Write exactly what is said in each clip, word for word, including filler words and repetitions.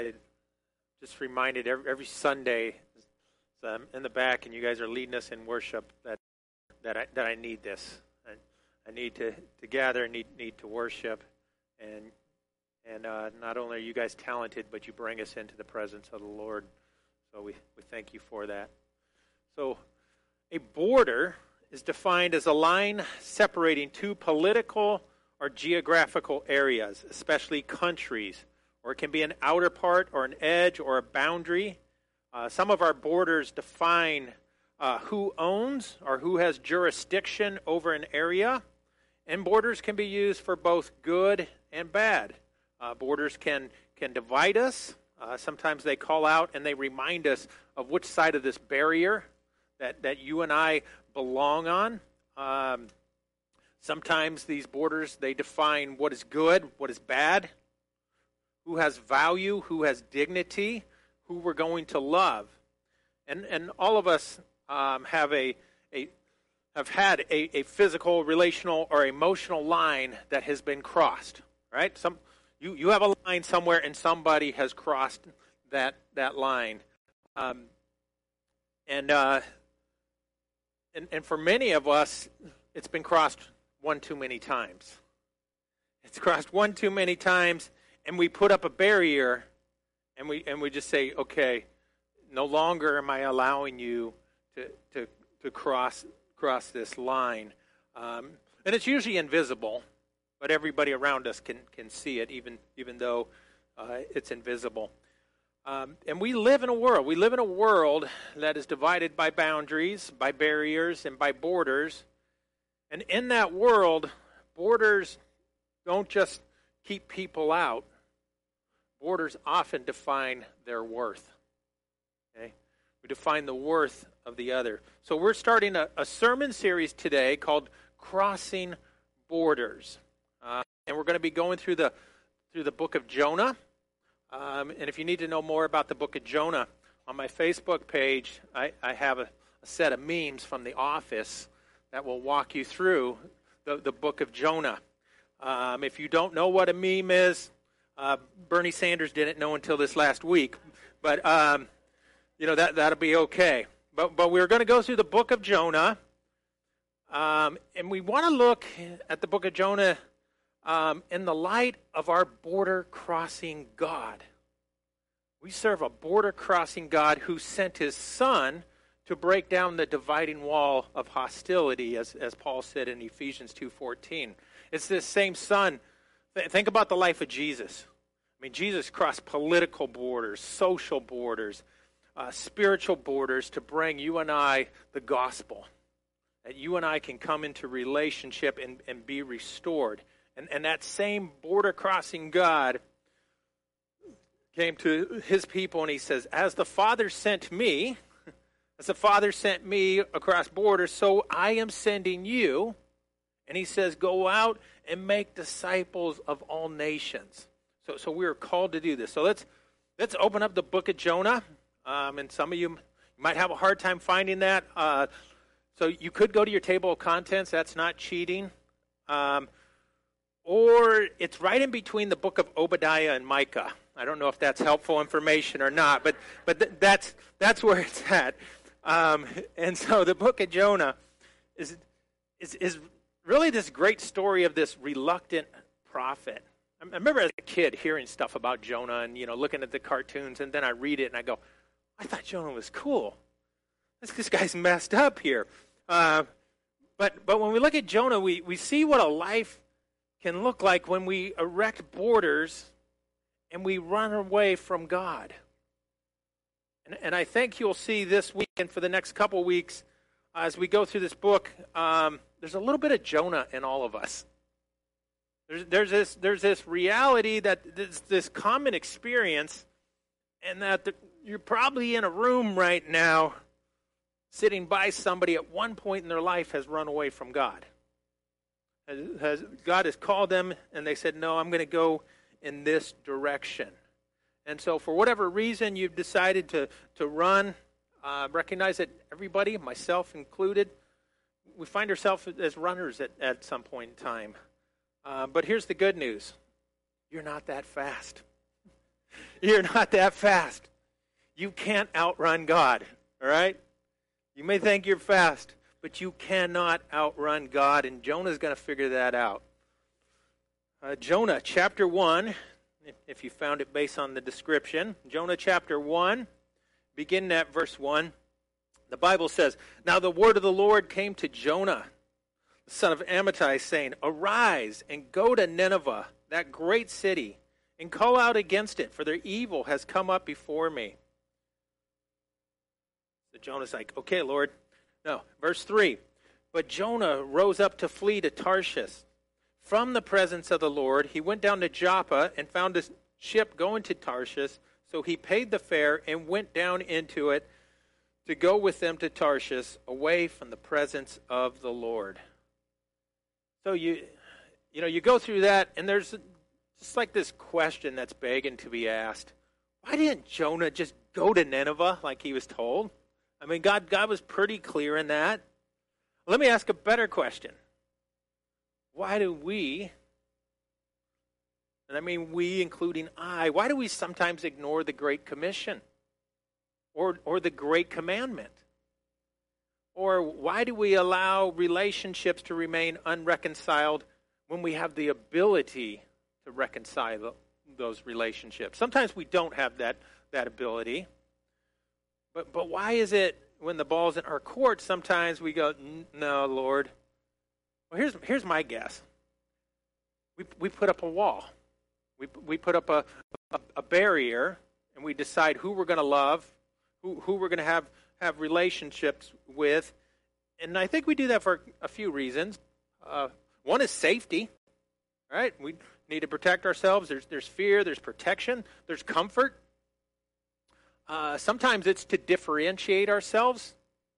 just reminded every, every Sunday so I'm in the back and you guys are leading us in worship that that I, that I need this. I, I need to, to gather, need need to worship, and and uh, not only are you guys talented, but you bring us into the presence of the Lord. So we, we thank you for that. So a border is defined as a line separating two political or geographical areas, especially countries, or it can be an outer part or an edge or a boundary. Uh, some of our borders define uh, who owns or who has jurisdiction over an area, and borders can be used for both good and bad. Uh, borders can, can divide us. Uh, sometimes they call out and they remind us of which side of this barrier that, that you and I belong on. Um, sometimes these borders, they define what is good, what is bad, who has value, who has dignity, who we're going to love. And and all of us um, have a, a have had a, a physical, relational, or emotional line that has been crossed, right? Some you, you have a line somewhere and somebody has crossed that that line. Um, and uh, and and for many of us, it's been crossed one too many times. It's crossed one too many times, and we put up a barrier, and we and we just say, okay, no longer am I allowing you to to, to cross cross this line. Um, and it's usually invisible, but everybody around us can, can see it, even even though uh, it's invisible. Um, and we live in a world. We live in a world that is divided by boundaries, by barriers, and by borders. And in that world, borders don't just keep people out. Borders often define their worth. Okay? We define the worth of the other. So we're starting a, a sermon series today called Crossing Borders. Uh, and we're going to be going through the through the book of Jonah. Um, and if you need to know more about the book of Jonah, on my Facebook page, I, I have a, a set of memes from The Office that will walk you through the, the book of Jonah. Um, if you don't know what a meme is, uh, Bernie Sanders didn't know until this last week. But, um, you know, that, that'll be okay. But, but we're going to go through the book of Jonah. Um, and we want to look at the book of Jonah Um, in the light of our border-crossing God. We serve a border-crossing God who sent his Son to break down the dividing wall of hostility, as, as Paul said in Ephesians two fourteen. It's this same Son. Th- think about the life of Jesus. I mean, Jesus crossed political borders, social borders, uh, spiritual borders to bring you and I the gospel. That you and I can come into relationship and, and be restored. And, and that same border-crossing God came to his people and he says, as the Father sent me, as the Father sent me across borders, so I am sending you. And he says, go out and make disciples of all nations. So so we are called to do this. So let's let's open up the book of Jonah. Um, and some of you might have a hard time finding that. Uh, so you could go to your table of contents. That's not cheating. Um Or it's right in between the book of Obadiah and Micah. I don't know if that's helpful information or not, but but th- that's that's where it's at. Um, and so the book of Jonah is, is is really this great story of this reluctant prophet. I remember as a kid hearing stuff about Jonah and, you know, looking at the cartoons, and then I read it and I go, I thought Jonah was cool. This, this guy's messed up here. Uh, but but when we look at Jonah, we, we see what a life can look like when we erect borders and we run away from God. And, and I think you'll see this week and for the next couple weeks uh, as we go through this book, um, there's a little bit of Jonah in all of us. There's, there's this there's this reality that there's this common experience, and that the, you're probably in a room right now sitting by somebody at one point in their life has run away from God. Has, God has called them, and they said, no, I'm going to go in this direction. And so for whatever reason you've decided to, to run, uh, recognize that everybody, myself included, we find ourselves as runners at, at some point in time. Uh, but here's the good news. You're not that fast. You're not that fast. You can't outrun God, all right? You may think you're fast, but you cannot outrun God, and Jonah's going to figure that out. Uh, Jonah chapter one, if you found it based on the description, Jonah chapter one, beginning at verse one, the Bible says, "Now the word of the Lord came to Jonah, the son of Amittai, saying, Arise and go to Nineveh, that great city, and call out against it, for their evil has come up before me." So Jonah's like, okay, Lord. No, verse three, "But Jonah rose up to flee to Tarshish. From the presence of the Lord, he went down to Joppa and found a ship going to Tarshish. So he paid the fare and went down into it to go with them to Tarshish, away from the presence of the Lord." So you, you know, you go through that, and there's just like this question that's begging to be asked. Why didn't Jonah just go to Nineveh like he was told? I mean, God, God was pretty clear in that. Let me ask a better question. Why do we, and I mean we including I, why do we sometimes ignore the Great Commission or, or the Great Commandment? Or why do we allow relationships to remain unreconciled when we have the ability to reconcile those relationships? Sometimes we don't have that, that ability. But but why is it when the ball's in our court, sometimes we go, no, Lord. Well, here's here's my guess. We we put up a wall. We we put up a a, a barrier, and we decide who we're going to love, who who we're going to have have relationships with, and I think we do that for a few reasons. Uh, one is safety, right? We need to protect ourselves. There's there's fear. There's protection. There's comfort. Uh, sometimes it's to differentiate ourselves.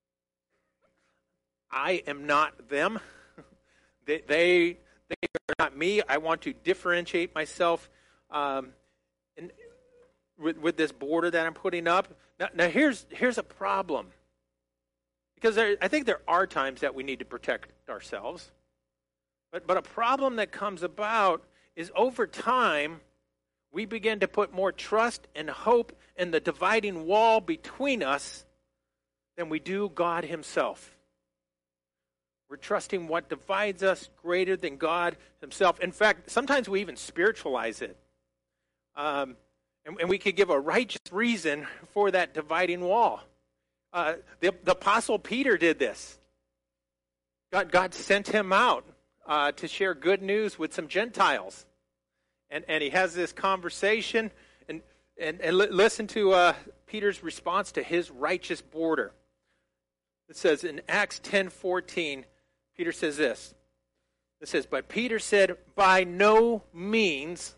I am not them. they, they they are not me. I want to differentiate myself um, in, with, with this border that I'm putting up. Now, now here's here's a problem. Because there, I think there are times that we need to protect ourselves. But but a problem that comes about is over time, we begin to put more trust and hope in the dividing wall between us than we do God himself. We're trusting what divides us greater than God himself. In fact, sometimes we even spiritualize it. Um, and, and we could give a righteous reason for that dividing wall. Uh, the, the Apostle Peter did this. God, God sent him out uh, to share good news with some Gentiles. And, and he has this conversation, and, and, and li- listen to uh, Peter's response to his righteous border. It says in Acts ten fourteen, Peter says this. It says, "But Peter said, by no means,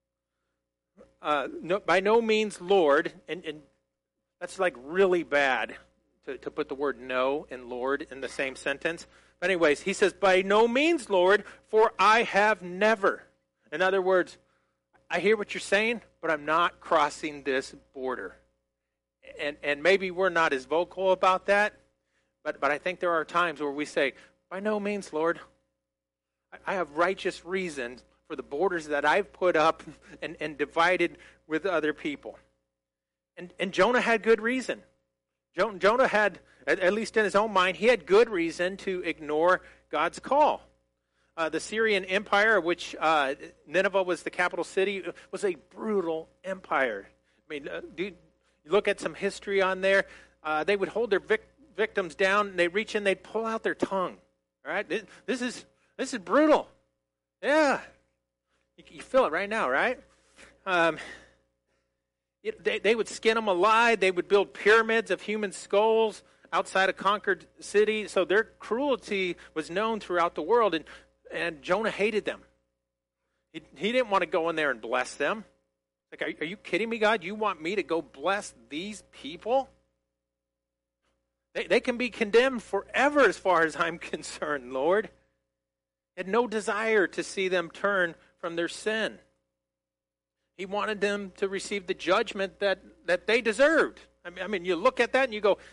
uh, no, by no means, Lord," and, and that's like really bad to, to put the word no and Lord in the same sentence. But anyways, he says, "By no means, Lord, for I have never." In other words, I hear what you're saying, but I'm not crossing this border. And and maybe we're not as vocal about that, but, but I think there are times where we say, by no means, Lord, I, I have righteous reason for the borders that I've put up and, and divided with other people. And and Jonah had good reason. Jo- Jonah had, at, at least in his own mind, he had good reason to ignore God's call. Uh, the Syrian Empire, which uh, Nineveh was the capital city, was a brutal empire. I mean, uh, do you look at some history on there? Uh, they would hold their vic- victims down, and they'd reach in, they'd pull out their tongue. All right, this, this is this is brutal. Yeah, you, you feel it right now, right? Um, it, they, they would skin them alive. They would build pyramids of human skulls outside a conquered city. So their cruelty was known throughout the world, and And Jonah hated them. He, he didn't want to go in there and bless them. Like, are, are you kidding me, God? You want me to go bless these people? They, they can be condemned forever as far as I'm concerned, Lord. He had no desire to see them turn from their sin. He wanted them to receive the judgment that, that they deserved. I mean, I mean, you look at that and you go,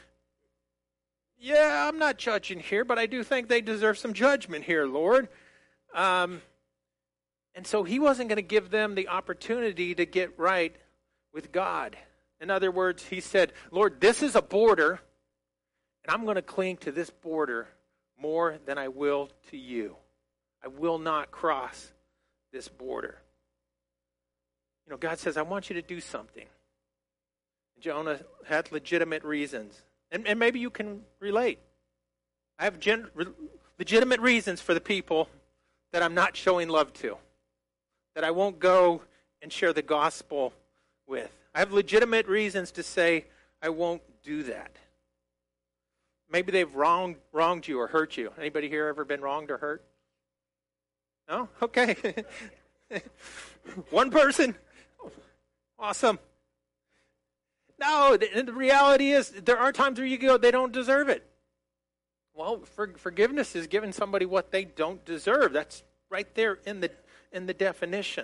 yeah, I'm not judging here, but I do think they deserve some judgment here, Lord. Um, and so he wasn't going to give them the opportunity to get right with God. In other words, he said, Lord, this is a border, and I'm going to cling to this border more than I will to you. I will not cross this border. You know, God says, I want you to do something. And Jonah had legitimate reasons. And, and maybe you can relate. I have gen- re- legitimate reasons for the people that I'm not showing love to, that I won't go and share the gospel with. I have legitimate reasons to say I won't do that. Maybe they've wronged, wronged you or hurt you. Anybody here ever been wronged or hurt? No? Okay. One person? Awesome. No, the, the reality is there are times where you go, they don't deserve it. Well, for, forgiveness is giving somebody what they don't deserve. That's right there in the in the definition.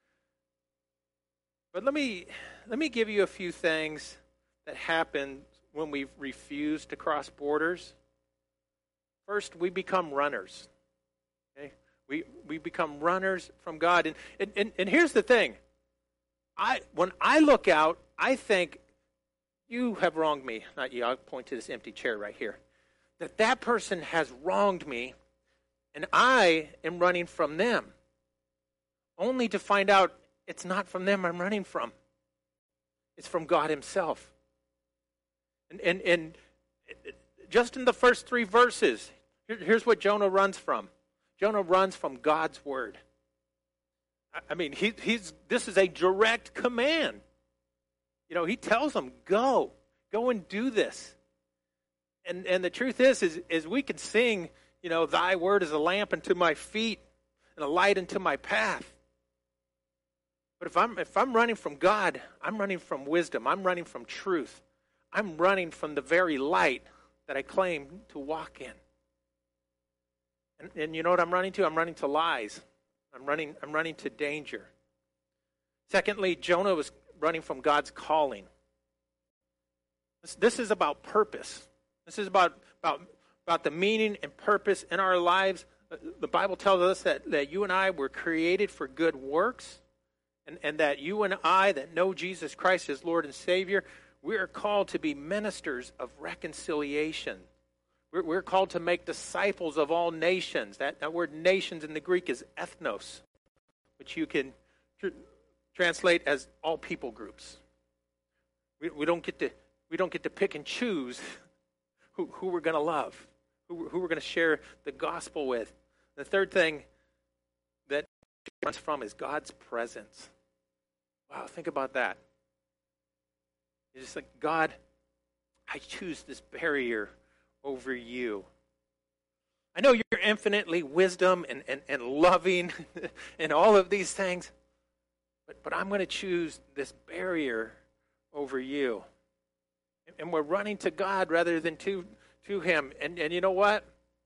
But let me let me give you a few things that happen when we refuse to cross borders. First, we become runners. Okay? We we become runners from God. And, and, and, and here's the thing. I when I look out, I think, you have wronged me. Not you, I'll point to this empty chair right here. That that person has wronged me, and I am running from them. Only to find out it's not from them I'm running from. It's from God himself. And, and, and just in the first three verses, here, here's what Jonah runs from. Jonah runs from God's word. I, I mean, he, he's this is a direct command. You know, he tells them, go. Go and do this. And and the truth is, is, is we can sing, you know, thy word is a lamp unto my feet and a light unto my path. But if I'm if I'm running from God, I'm running from wisdom. I'm running from truth. I'm running from the very light that I claim to walk in. And, and you know what I'm running to? I'm running to lies. I'm running I'm running to danger. Secondly, Jonah was running from God's calling. This, this is about purpose. This is about, about, about the meaning and purpose in our lives. The Bible tells us that, that you and I were created for good works, and, and that you and I that know Jesus Christ as Lord and Savior, we are called to be ministers of reconciliation. We're, we're called to make disciples of all nations. That, that word nations in the Greek is ethnos, which you can tr- translate as all people groups. We, we don't get to we don't get to pick and choose who, who we're going to love, who, who we're going to share the gospel with. The third thing that runs from is God's presence. Wow, think about that. It's just like, God, I choose this barrier over you. I know you're infinitely wisdom and, and, and loving and all of these things, but, but I'm going to choose this barrier over you. And we're running to God rather than to, to him. And, and you know what?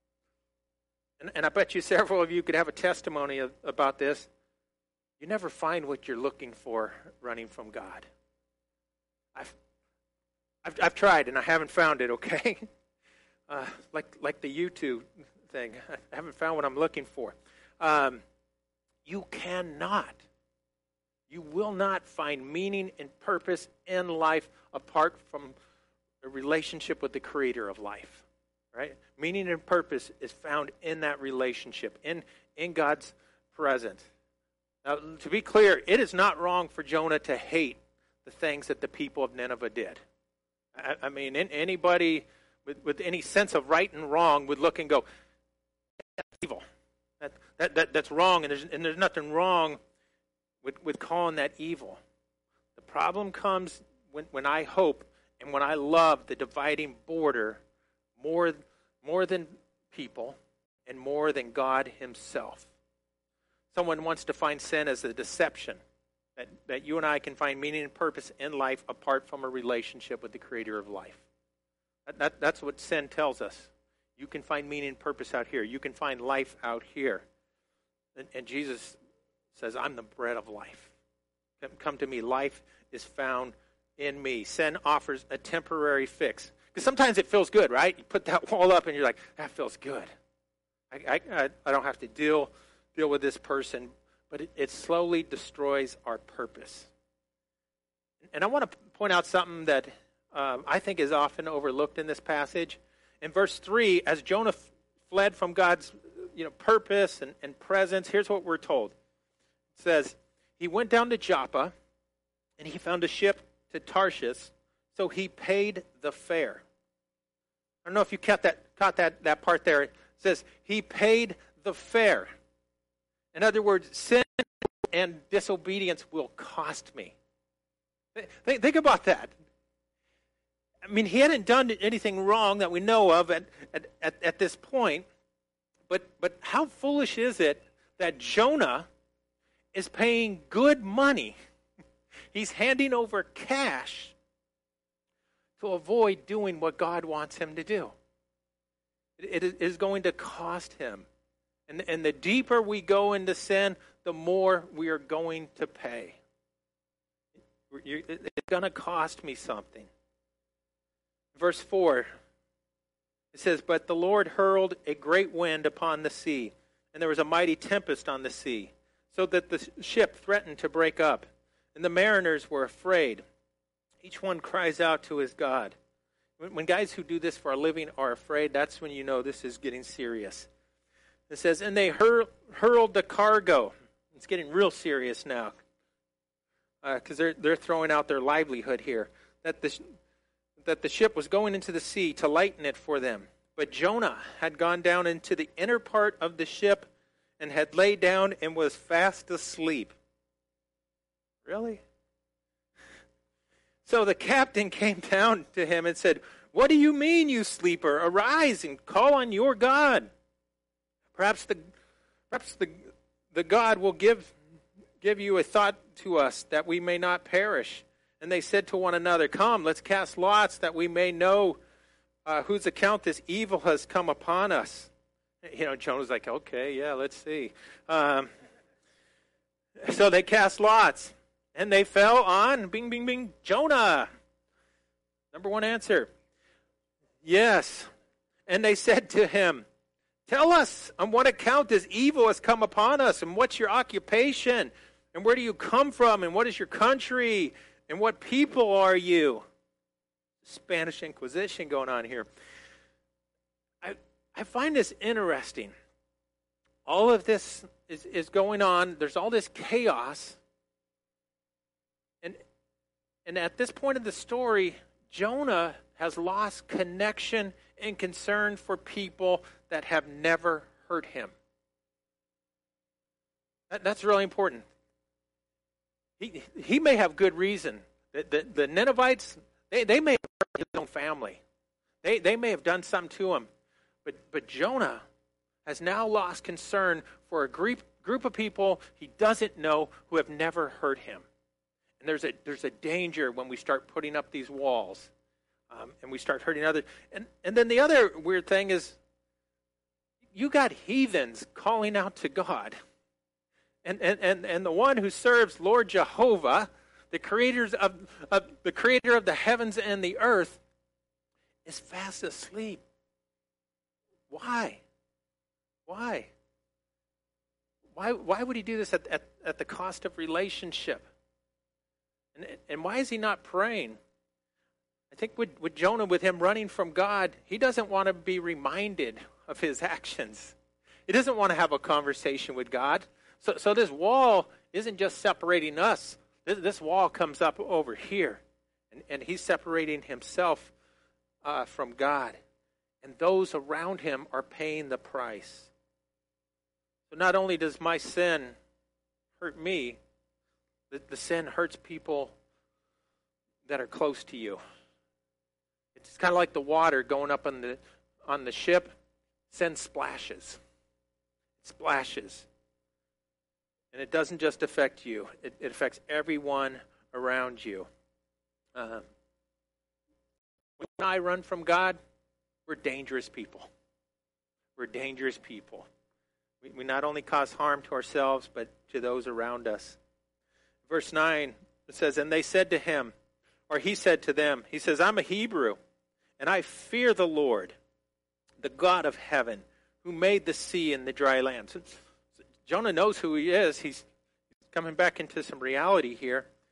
And, and I bet you several of you could have a testimony of, about this. You never find what you're looking for running from God. I've, I've, I've tried and I haven't found it, okay? Uh, like, like the YouTube thing. I haven't found what I'm looking for. Um, you cannot. You will not find meaning and purpose in life apart from a relationship with the creator of life, right? Meaning and purpose is found in that relationship, in, in God's presence. Now, to be clear, it is not wrong for Jonah to hate the things that the people of Nineveh did. I, I mean, in, anybody with, with any sense of right and wrong would look and go, that's evil. That, that, that, that's wrong, and there's, and there's nothing wrong with, with calling that evil. The problem comes when, when I hope and when I love the dividing border more, more than people and more than God himself. Someone once defined sin as a deception, that, that you and I can find meaning and purpose in life apart from a relationship with the creator of life. That, that, that's what sin tells us. You can find meaning and purpose out here. You can find life out here. And, and Jesus says, I'm the bread of life. Come, come to me. Life is found in me. Sin offers a temporary fix. Because sometimes it feels good, right? You put that wall up and you're like, that feels good. I, I, I don't have to deal, deal with this person. But it, it slowly destroys our purpose. And I want to point out something that um, I think is often overlooked in this passage. In verse three, as Jonah f- fled from God's you know, purpose and, and presence, here's what we're told. It says, he went down to Joppa, and he found a ship to Tarshish, so he paid the fare. I don't know if you caught that, caught that, that part there. It says, he paid the fare. In other words, sin and disobedience will cost me. Think, think about that. I mean, he hadn't done anything wrong that we know of at, at, at, at this point, but, but how foolish is it that Jonah is paying good money? He's handing over cash to avoid doing what God wants him to do. It, it is going to cost him. And, and the deeper we go into sin, the more we are going to pay. It's going to cost me something. Verse four, it says, but the Lord hurled a great wind upon the sea, and there was a mighty tempest on the sea, so that the ship threatened to break up, and the mariners were afraid. Each one cries out to his God. When guys who do this for a living are afraid, that's when you know this is getting serious. It says, and they hur- hurled the cargo. It's getting real serious now, because uh, they're they're throwing out their livelihood here. That the that the ship was going into the sea to lighten it for them. But Jonah had gone down into the inner part of the ship and had laid down and was fast asleep. Really? So the captain came down to him and said, what do you mean, you sleeper? Arise and call on your God. Perhaps the perhaps the the God will give give you a thought to us that we may not perish. And they said to one another, come, let's cast lots that we may know uh, whose account this evil has come upon us. You know, Jonah's like, okay, yeah, let's see. Um, so they cast lots, and they fell on, bing, bing, bing, Jonah. Number one answer, yes. And they said to him, tell us on what account this evil has come upon us, and what's your occupation, and where do you come from, and what is your country, and what people are you? Spanish Inquisition going on here. I I find this interesting. All of this is, is going on. There's all this chaos. And, and at this point of the story, Jonah has lost connection and concern for people that have never hurt him. That, that's really important. He he may have good reason. The, the, the Ninevites, they, they may have hurt his own family. They they may have done something to him. But but Jonah has now lost concern for a group group of people he doesn't know who have never hurt him. And there's a there's a danger when we start putting up these walls, um, and we start hurting others. And and then the other weird thing is, you got heathens calling out to God. And, and, and, and the one who serves Lord Jehovah, the creators of, of the creator of the heavens and the earth, is fast asleep. Why? Why? Why why would he do this at, at, at the cost of relationship? And, and why is he not praying? I think with, with Jonah, with him running from God, he doesn't want to be reminded of his actions. He doesn't want to have a conversation with God. So, so this wall isn't just separating us. This, this wall comes up over here. And, and he's separating himself uh, from God. And those around him are paying the price. So not only does my sin hurt me, the, the sin hurts people that are close to you. It's kind of like the water going up on the on the ship. Sin splashes. It splashes. And it doesn't just affect you. It, it affects everyone around you. Uh, when I run from God, we're dangerous people. We're dangerous people. We, we not only cause harm to ourselves, but to those around us. Verse nine, it says, and they said to him, or he said to them, he says, I'm a Hebrew, and I fear the Lord, the God of heaven, who made the sea and the dry land. So, so Jonah knows who he is. He's coming back into some reality here.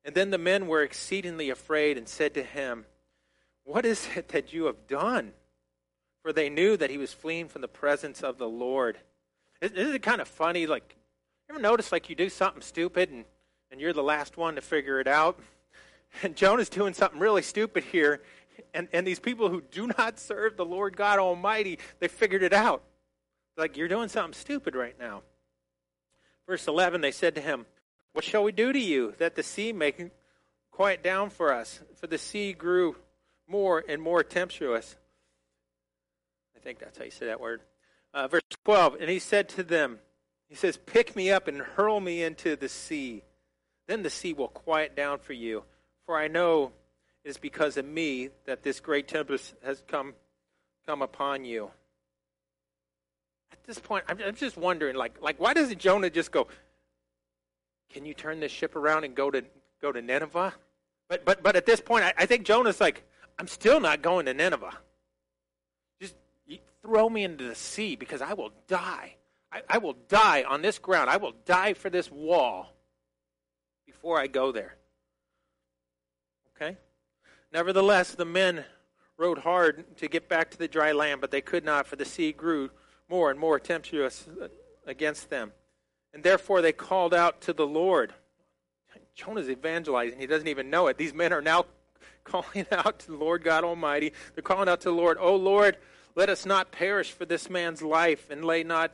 And then the men were exceedingly afraid and said to him, "What is it that you have done?" For they knew that he was fleeing from the presence of the Lord. Isn't it kind of funny? Like, you ever notice like you do something stupid and, and you're the last one to figure it out? And Jonah's doing something really stupid here. And, and these people who do not serve the Lord God Almighty, they figured it out. Like, you're doing something stupid right now. Verse eleven, they said to him, "What shall we do to you, that the sea may quiet down for us?" For the sea grew more and more tempestuous. I think that's how you say that word. Uh, verse twelve, and he said to them, he says, "Pick me up and hurl me into the sea. Then the sea will quiet down for you. For I know it is because of me that this great tempest has come come upon you." At this point, I'm, I'm just wondering, like, like, why doesn't Jonah just go, "Can you turn this ship around and go to go to Nineveh?" But but but at this point, I, I think Jonah's like, "I'm still not going to Nineveh. Just you throw me into the sea because I will die. I, I will die on this ground. I will die for this wall before I go there." Okay? Nevertheless, the men rowed hard to get back to the dry land, but they could not, for the sea grew more and more tempestuous against them. And therefore they called out to the Lord. Jonah's evangelizing. He doesn't even know it. These men are now calling out to the Lord God Almighty. They're calling out to the Lord, "O Lord, let us not perish for this man's life, and lay not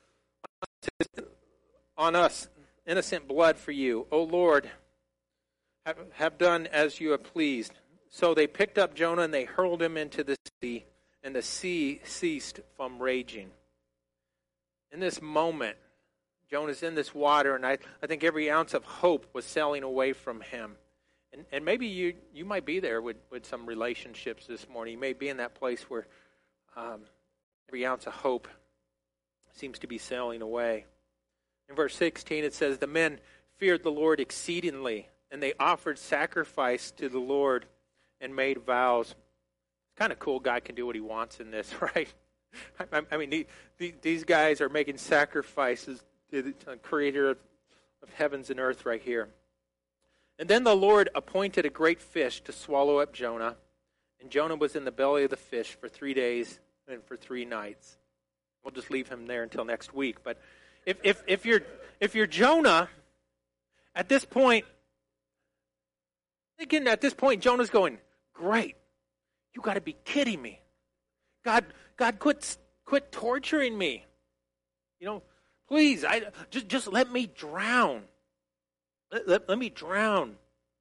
on us innocent blood for you. O Lord, have, have done as you have pleased." So they picked up Jonah and they hurled him into the sea, and the sea ceased from raging. In this moment, Jonah's in this water, and I, I think every ounce of hope was sailing away from him. And, and maybe you, you might be there with, with some relationships this morning. You may be in that place where um, every ounce of hope seems to be sailing away. In verse sixteen, it says, "The men feared the Lord exceedingly, and they offered sacrifice to the Lord and made vows." It's kind of cool. God can do what he wants in this, right? I, I mean, the, the, these guys are making sacrifices to the creator of, of heavens and earth right here. "And then the Lord appointed a great fish to swallow up Jonah, and Jonah was in the belly of the fish for three days and for three nights." We'll just leave him there until next week. But if if if you're if you're Jonah, at this point, again, at this point, Jonah's going, "Great, you got to be kidding me! God, God, quit quit torturing me! You know, please, I just just let me drown. Let, let, let me drown."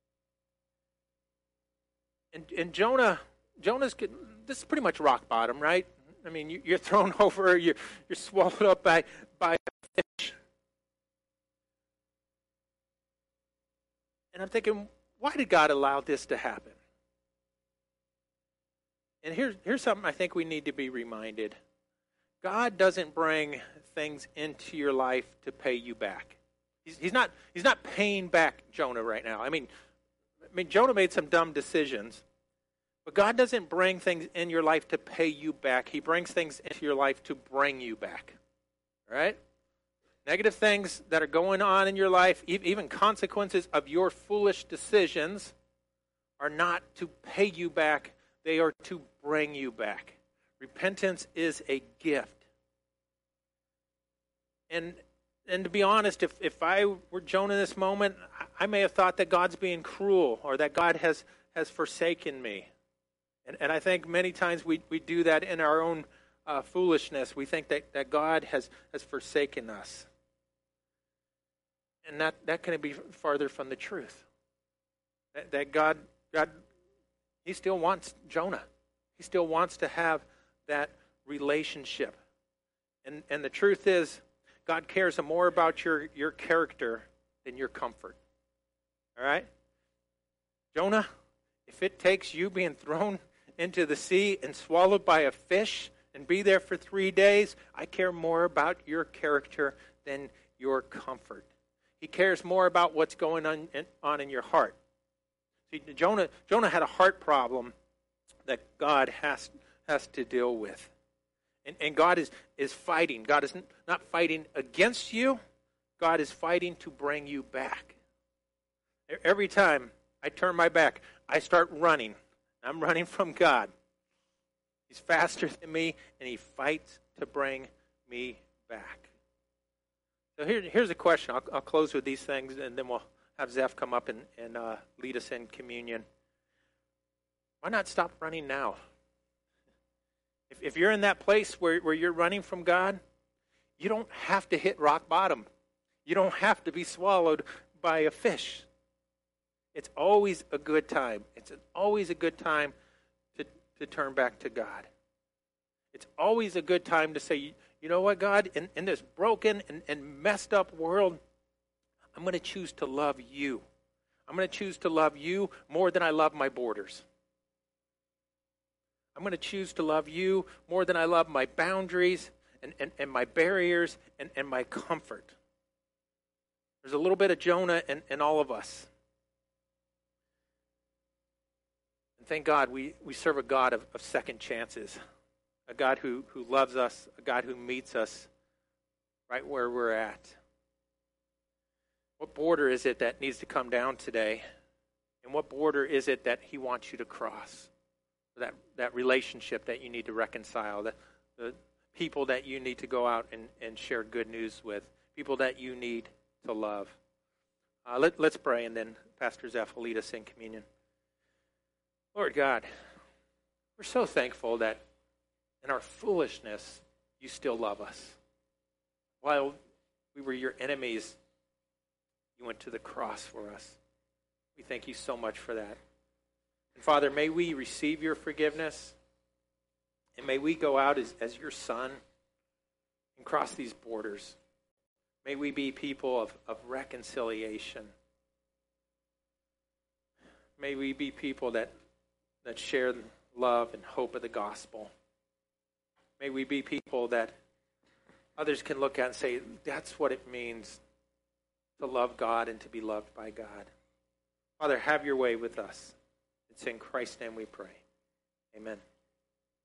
And and Jonah, Jonah's this is pretty much rock bottom, right? I mean, you, you're thrown over, you're you're swallowed up by by a fish. And I'm thinking, why did God allow this to happen? And here's here's something I think we need to be reminded. God doesn't bring things into your life to pay you back. He's, he's not he's not paying back Jonah right now. I mean, I mean Jonah made some dumb decisions, but God doesn't bring things in your life to pay you back. He brings things into your life to bring you back. All right? Negative things that are going on in your life, even consequences of your foolish decisions, are not to pay you back. They are to bring you back. Repentance is a gift. And and to be honest, if, if I were Jonah in this moment, I may have thought that God's being cruel or that God has, has forsaken me. And and I think many times we, we do that in our own uh, foolishness. We think that, that God has, has forsaken us. And that, that can be farther from the truth. That, that God, God, he still wants Jonah. He still wants to have that relationship. And and the truth is, God cares more about your, your character than your comfort. All right? Jonah, if it takes you being thrown into the sea and swallowed by a fish and be there for three days, I care more about your character than your comfort. He cares more about what's going on in, on in your heart. See, Jonah, Jonah had a heart problem that God has, has to deal with. And, and God is, is fighting. God is not fighting against you. God is fighting to bring you back. Every time I turn my back, I start running. I'm running from God. He's faster than me, and he fights to bring me back. So here, here's a question. I'll, I'll close with these things, and then we'll have Zeph come up and, and uh, lead us in communion. Why not stop running now? If, if you're in that place where, where you're running from God, you don't have to hit rock bottom. You don't have to be swallowed by a fish. It's always a good time. It's always a good time to, to turn back to God. It's always a good time to say, you know what, God, in, in this broken and, and messed up world, I'm going to choose to love you. I'm going to choose to love you more than I love my borders. I'm going to choose to love you more than I love my boundaries and, and, and my barriers and, and my comfort. There's a little bit of Jonah in, in all of us. And thank God we, we serve a God of, of second chances, a God who, who loves us, a God who meets us right where we're at. What border is it that needs to come down today? And what border is it that he wants you to cross? That, that relationship that you need to reconcile, the, the people that you need to go out and, and share good news with, people that you need to love. Uh, let, let's pray, and then Pastor Zeph will lead us in communion. Lord God, we're so thankful that in our foolishness, you still love us. While we were your enemies, you went to the cross for us. We thank you so much for that. And Father, may we receive your forgiveness, and may we go out as, as your son and cross these borders. May we be people of, of reconciliation. May we be people that, that share the love and hope of the gospel. May we be people that others can look at and say, that's what it means to love God and to be loved by God. Father, have your way with us. It's in Christ's name we pray. Amen.